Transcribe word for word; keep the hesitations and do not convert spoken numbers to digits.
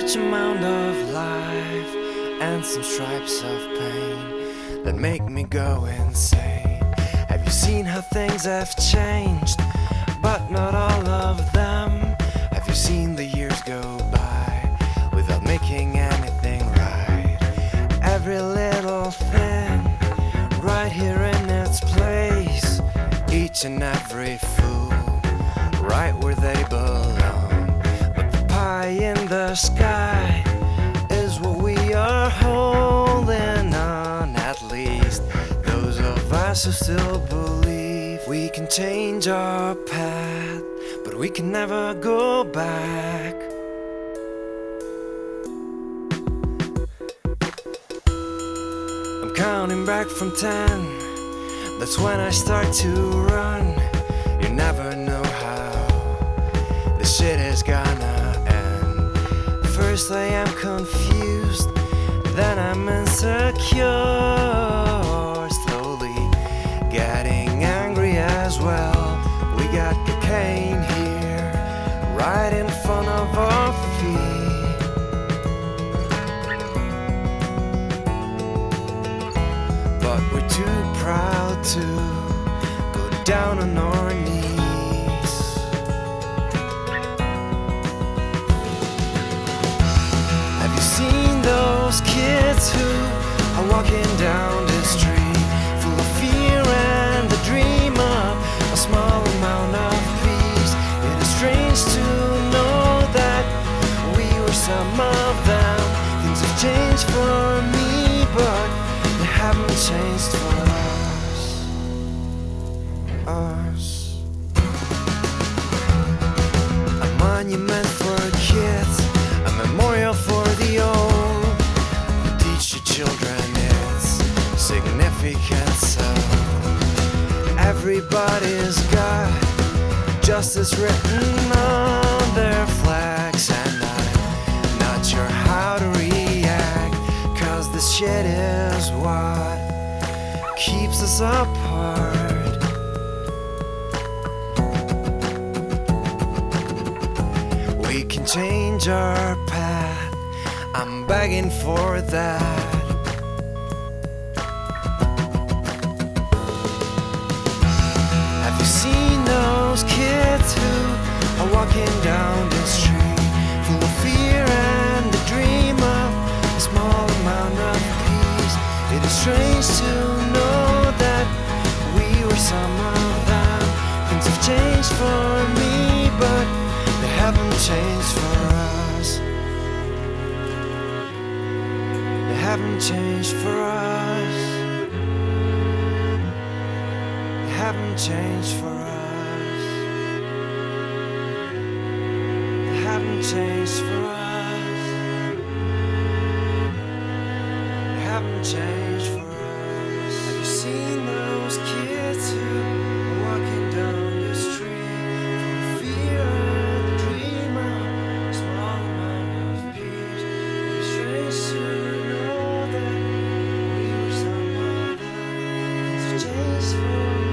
large amount of life and some stripes of pain that make me go insane. Have you seen how things have changed, but not all of them? Have you seen the years go by without making anything right? Every little thing right here in its place, each and every fool right where they belong. But the pie in the sky is what we are holding on. At least those of us who still believe we can change our path, but we can never go back. I'm counting back from ten, that's when I start to run. You never know how this shit is gonna end. First I am confused, then I'm insecure, slowly getting angry as well. We got cocaine here, right in front of our feet. But we're too proud to go down on our knees. Have you seen those kids who are walking down the street, full of fear and the dream of a small amount of peace? It is strange to know that we were some of them. Things have changed for me, but they haven't changed for us. Us. A monument for kids, a memorial for the old. You teach your children its significance. So everybody's got justice written on their flags, and I'm not sure how to react, 'cause this shit is what keeps us apart. We can change our path, I'm begging for that. Have you seen those kids who are walking down the street, full of fear and the dream of a small amount of peace? It is strange to know that we were some of them. Things have changed for me, but they haven't changed for us. They haven't changed for us. They haven't changed for us. They haven't changed for us. They haven't changed for us. Have you seen those kids who are walking down the street, full of fear and the dream of a small amount of peace? It's strange to know that we were some of them. Things have changed for